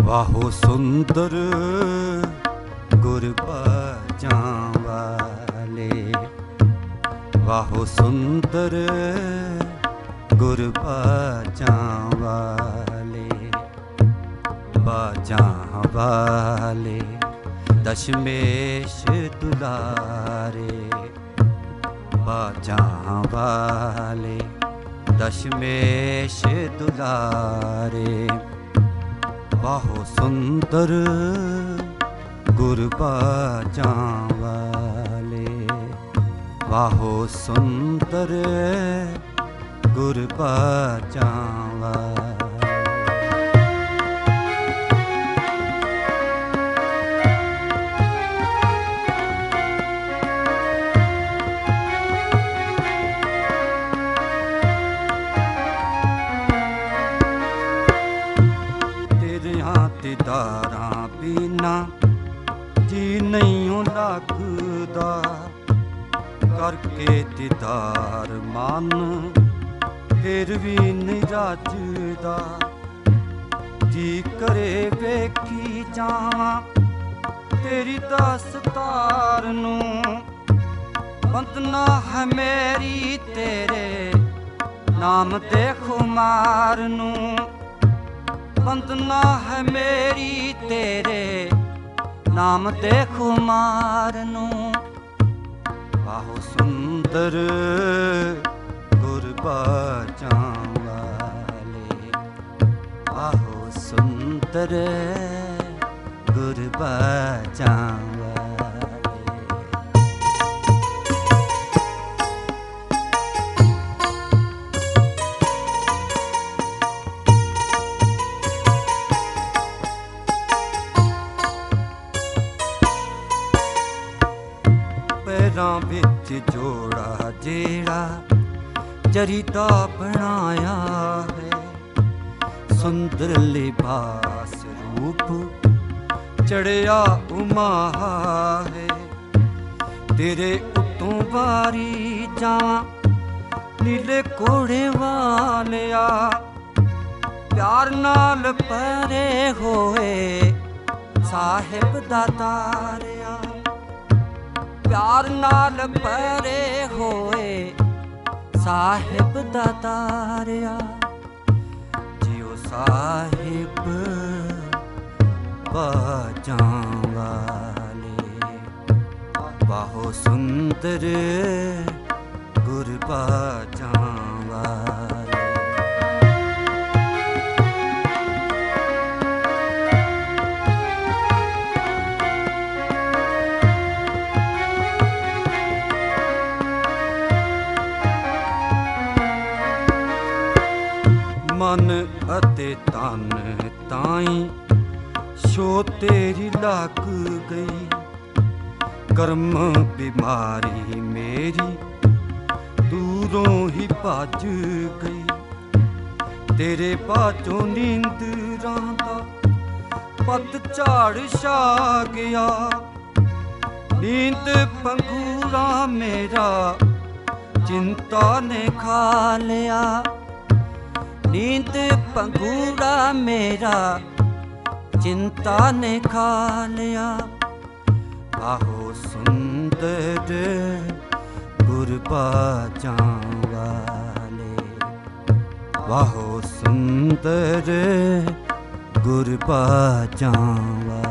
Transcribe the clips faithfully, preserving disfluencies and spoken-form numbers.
ਵਾਹੋ ਸੁੰਦਰ ਗੁਰਬਾਜਾਂ ਵਾਲੇ, ਵਾਹੋ ਸੁੰਦਰ ਗੁਰਬਾਜਾਂ ਵਾਲੇ, ਬਾਜਾਂ ਵਾਲੇ ਦਸ਼ਮੇਸ਼ ਦੁਲਾਰੇ, ਬਾਜਾਂ ਵਾਲੇ ਦਸ਼ਮੇਸ਼ ਦੁਲਾਰੇ, ਵਾਹੋ ਸੁੰਦਰ ਗੁਰਬਾਜਾਂ ਵਾਲੇ, ਵਾਹੋ ਸੁੰਦਰ ਗੁਰਬਾਜਾਂ ਵਾਲੇ। ਦੀਦਾਰਾਂ ਬਿਨਾ ਜੀ ਨਹੀਂ ਲੱਗਦਾ, ਕਰਕੇ ਦੀਦਾਰ ਮਨ ਫਿਰ ਵੀ ਨਹੀਂ ਰੱਜਦਾ, ਜੀ ਕਰੇ ਵੇਖੀ ਜਾਵਾਂ ਤੇਰੀ ਦਸਤਾਰ ਨੂੰ, ਬੰਦਨਾ ਹੈ ਮੇਰੀ ਤੇਰੇ ਨਾਮ ਦੇ ਖੁਮਾਰ ਨੂੰ, ਬੰਦਨਾ ਹੈ ਮੇਰੀ ਤੇਰੇ ਨਾਮ ਦੇ ਖੁਮਾਰ ਨੂੰ, ਵਾਹੋ ਸੁੰਦਰ ਗੁਰਬਾਜਾਂ ਵਾਲੇ, ਵਾਹੋ ਸੁੰਦਰ ਗੁਰਬਾਜਾਂ ਵਾਲੇ। ਪੈਰਾਂ ਵਿੱਚ ਜੋੜਾ ਜਿਹੜਾ ਜਰੀ ਦਾ ਬਣਾਇਆ ਹੈ, ਸੁੰਦਰ ਲਿਬਾਸ ਰੂਪ ਚੜਿਆ ਉਮਾ ਹੈ, ਤੇਰੇ ਉੱਤੋਂ ਵਾਰੀ ਜਾਵਾਂ ਨੀਲੇ ਘੋੜੇ ਵਾਲਿਆ, ਪਿਆਰ ਨਾਲ ਪਰੇ ਹੋਏ ਸਾਹਿਬ ਦਾ ਤਾਰਿਆ, ਪਿਆਰ ਨਾਲ ਪਰੇ ਹੋਏ ਸਾਹਿਬ ਦਾ ਤਾਰਿਆ, ਜਿਉ ਸਾਹਿਬ ਬਾਜਾਂ ਵਾਲੇ, ਵਾਹੋ ਸੁੰਦਰ ਗੁਰਬਾਜਾਂ ਵਾਲੇ। ਮਨ ਅਤੇ ਤਨ ਤਾਈਂ ਸ਼ੋ ਤੇਰੀ ਲੱਗ ਗਈ, ਕਰਮ ਬਿਮਾਰੀ ਮੇਰੀ ਦੂਰੋਂ ਹੀ ਭੱਜ ਗਈ, ਤੇਰੇ ਬਾਝੋਂ ਨੀਂਦਰਾਂ ਦਾ ਪਤਝੜ ਛਾ ਗਿਆ, ਨੀਂਦ ਪੰਘੂਰਾ ਮੇਰਾ ਚਿੰਤਾ ਨੇ ਖਾ ਲਿਆ, ਨੀਂਦ ਪੰਘੂੜਾ ਮੇਰਾ ਚਿੰਤਾ ਨੇ ਖਾ ਲਿਆ, ਵਾਹੋ ਸੁੰਦਰ ਗੁਰਬਾਜਾਂ ਵਾਲੇ, ਵਾਹੋ ਸੁੰਦਰ ਗੁਰਬਾਜਾਂ ਵਾਲੇ।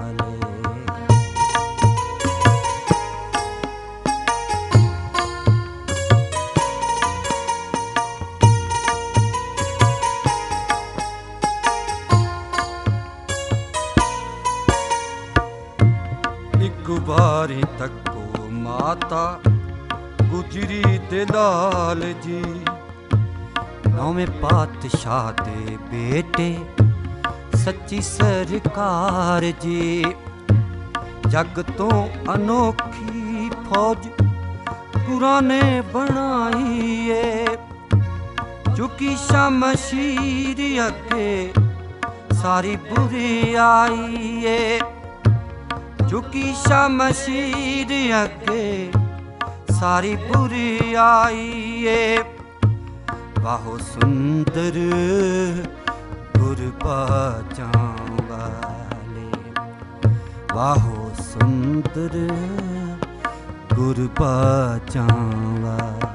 ਇੱਕ ਵਾਰੀ ਤੱਕੋ ਮਾਤਾ ਗੁਜਰੀ ਦੇ ਲਾਲ ਜੀ, ਨੌਵੇਂ ਪਾਤਸ਼ਾਹ ਦੇ ਬੇਟੇ ਸੱਚੀ ਸਰਕਾਰ ਜੀ, ਜੱਗ ਤੋਂ ਅਨੋਖੀ ਫੌਜ ਗੁਰਾਂ ਨੇ ਬਣਾਈ ਏ, ਚੁੱਕੀ ਸ਼ਮਸ਼ੀਰ ਅੱਗੇ ਸਾਰੀ ਬੁਰਿਆਈ ਏ, ਚੁੱਕੀ ਸ਼ਮਸ਼ੀਰ ਅੱਗੇ ਸਾਰੀ ਬੁਰਿਆਈ ਏ, ਵਾਹੋ ਸੁੰਦਰ ਗੁਰਬਾਜਾਂ ਵਾਲੇ। ਵਾਹੋ ਸੁੰਦਰ ਗੁਰ ਬਾਚਾਂ ਵਾਲੇ।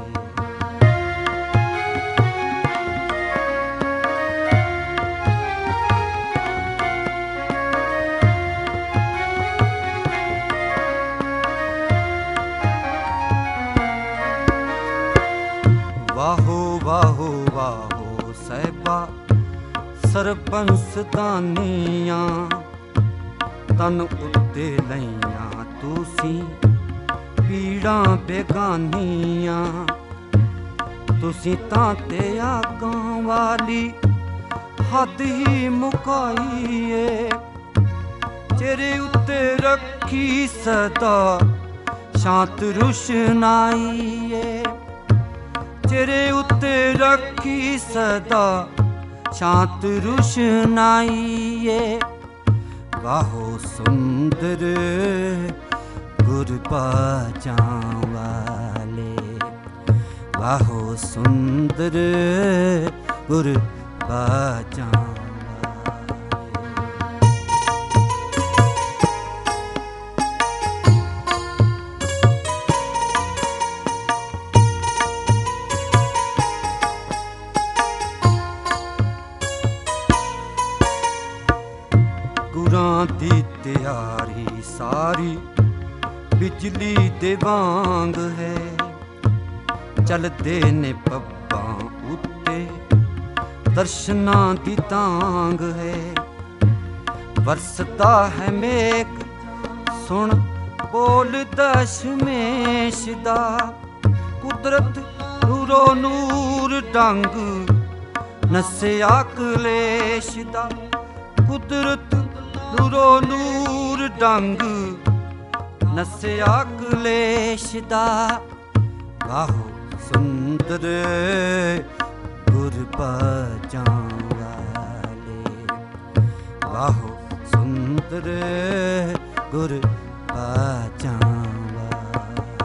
ਵਾਹੋ ਵਾਹੋ ਵਾਹੋ ਸਾਹਿਬਾ ਸਰਬੰਸ ਦਾਨੀਆਂ, ਤਨ ਉੱਤੇ ਲਈਆਂ ਤੁਸੀਂ ਪੀੜਾਂ ਬੇਗਾਨੀਆਂ। ਤੁਸੀਂ ਤਾਂ ਤੇ ਆਗਾਂ ਵਾਲੀ ਹੱਦ ਹੀ ਮੁਕਾਈ ਏ, ਚਿਹਰੇ ਉੱਤੇ ਰੱਖੀ ਸਦਾ ਸ਼ਾਂਤ ਰੁਸ਼ਨਾਈ ਏ। ਚਿਹਰੇ ਉੱਤੇ ਰੱਖੀ ਸਦਾ ਸ਼ਾਂਤ ਰੁਸ਼ਨਾਈ ਏ। ਵਾਹੋ ਸੁੰਦਰ ਗੁਰ ਬਾਚਾਂ ਵਾਲੇ। ਵਾਹੋ ਸੁੰਦਰ ਗੁਰ ਬਾਚਾਂ ਵਾਲੇ। ਗੁਰਾਂ ਦੀ ਤਿਆਰੀ ਸਾਰੀ ਬਿਜਲੀ ਦੇ ਵਾਂਗ ਹੈ, ਚਲਦੇ ਨੇ ਪੱਬਾਂ ਉੱਤੇ ਦਰਸ਼ਨਾਂ ਦੀ ਤਾਂਗ ਹੈ। ਵਰਸਦਾ ਹੈ ਮੇਘ ਸੁਣ ਬੋਲ ਦਸ਼ਮੇਸ਼ ਦਾ, ਕੁਦਰਤ ਨੂਰੋ ਨੂਰ ਡੰਗ ਨਸਿਆ ਕਲੇਸ਼ ਦਾ। ਕੁਦਰਤ ਨੂਰੋ ਨੂਰ ਡੰਗ ਨਸਿਆ ਕਲੇਸ਼ ਦਾ। ਵਾਹੋ ਸੁੰਦਰ ਗੁਰ ਬਾਚਾਂ ਵਾਲੇ। ਵਾਹੋ ਸੁੰਦਰ ਗੁਰ ਬਾਚਾਂ ਵਾਲੇ।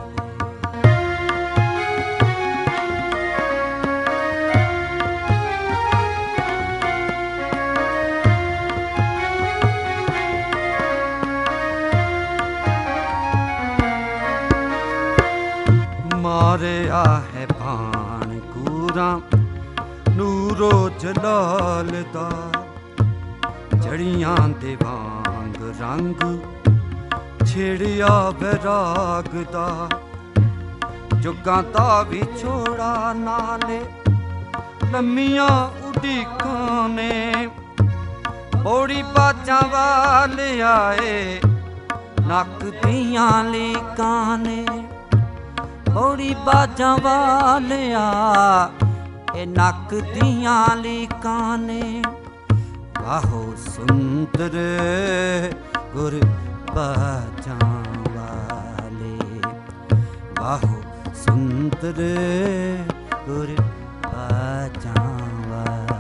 ਮਾਰਿਆ ਹੈ ਭਾਣ ਗੁਰਾਂ ਨੂਰੋ ਜਲਾਲ ਦਾ, ਜੜੀਆਂ ਦੇ ਵਾਂਗ ਰੰਗ ਛੇੜਿਆ ਵੈਰਾਗ ਦਾ। ਜੁਗਾਂ ਦਾ ਵਿਛੋੜਾ ਨਾਲੇ ਲੰਮੀਆਂ ਉਡੀਕਾਂ ਨੇ, ਬੋੜੀ ਬਾਜਾਂ ਵਾਲੇ ਆਏ ਨੱਕ ਦੀਆਂ ਲੀਕਾਂ ਨੇ। ਬੋੜੀ ਬਾਜਾਂ ਵਾਲਿਆ ਇਹ ਨੱਕ ਦੀਆਂ ਲੀਕਾਂ ਨੇ। ਵਾਹੋ ਸੁੰਦਰ ਗੁਰ ਬਾਚਾਂ ਵਾਲੇ। ਵਾਹੋ ਸੁੰਦਰ ਗੁਰ ਬਾਚਾਂ ਵਾਲੇ।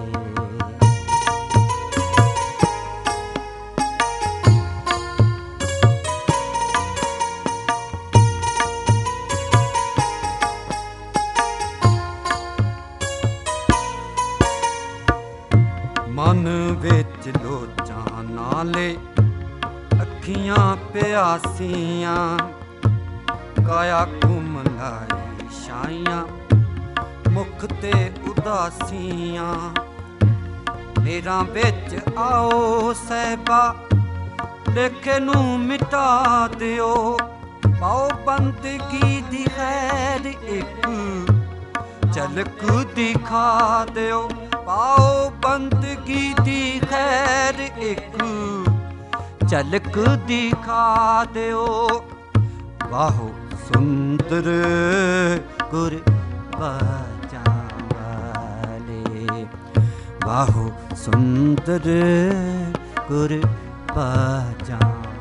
ਮਨ ਵਿੱਚ ਲੋਚਾਂ ਨਾਲੇ ਅੱਖੀਆਂ ਪਿਆਸੀਆਂ, ਕਾਇਆ ਘੁੰਮਲਾਈ ਛਾਈਆਂ ਮੁਖ ਤੇ ਉਦਾਸੀਆਂ। ਮੇਰਾਂ ਵਿੱਚ ਆਓ ਸਾਹਿਬਾ ਲੇਖੇ ਨੂੰ ਮਿਟਾ ਦਿਓ, ਪਾਓ ਬੰਦਗੀ ਦੀ ਖੈਰ ਇੱਕ ਝਲਕ ਦਿਖਾ ਦਿਓ। ਪਾਓ ਬੰਦਗੀ ਦੀ ਖੈਰ ਇੱਕ ਝਲਕ ਦਿਖਾ ਦਿਓ। ਵਾਹੋ ਸੁੰਦਰ ਗੁਰ ਬਾਚਾਂ ਵਾਲੇ। ਵਾਹੋ ਸੁੰਦਰ ਗੁਰ ਬਾਚਾਂ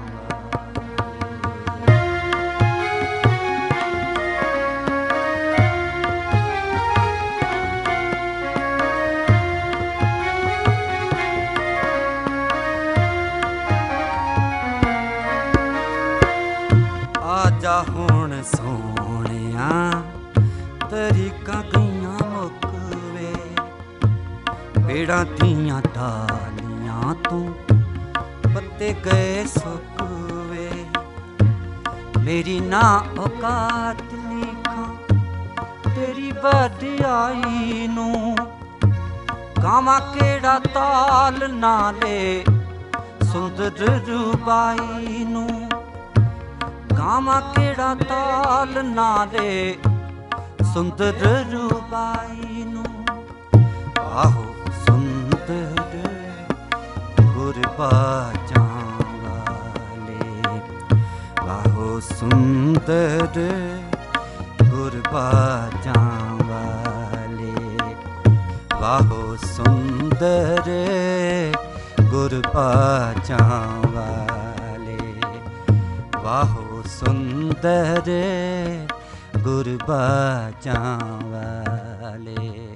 ਆਜਾ ਹੁਣ ਸੋਹਣਿਆ ਤਰੀਕਾਂ ਗਈਆਂ ਮੁੱਕ ਵੇ, ਪੇੜਾਂ ਦੀਆਂ ਟਾਹਲੀਆਂ ਰੁੱਖਾਂ ਤੋਂ ਪੱਤੇ ਗਏ ਸੁੱਕ ਵੇ, ਮੇਰੀ ਨਾ ਔਕਾਤ ਲਿਖਾਂ ਤੇਰੀ ਵਡਿਆਈ ਨੂੰ। ਗਾਵਾਂ ਕਿਹੜਾ ਤਾਲ ਨਾਲੇ ਸੁੰਦਰ ਰੂਬਾਈ ਨੂੰ, ਗਾਵਾਂ ਕਿਹੜਾ ਤਾਲ ਨਾਲੇ ਸੁੰਦਰ ਰੂਬਾਈ ਨੂੰ। ਆਹੋ ਸੁੰਦਰ ਗੁਰਬਾਜਾਂ ਵਾਲੇ, ਆਹੋ ਸੁੰਦਰ ਗੁਰਬਾਜਾਂ ਵਾਲੇ, ਵਾਹੋ ਸੁੰਦਰ ਗੁਰਬਾਜਾਂ ਵਾਲੇ, ਵਾਹੋ ਸੁੰਦਰ ਗੁਰਬਾਜਾਂ ਵਾਲੇ।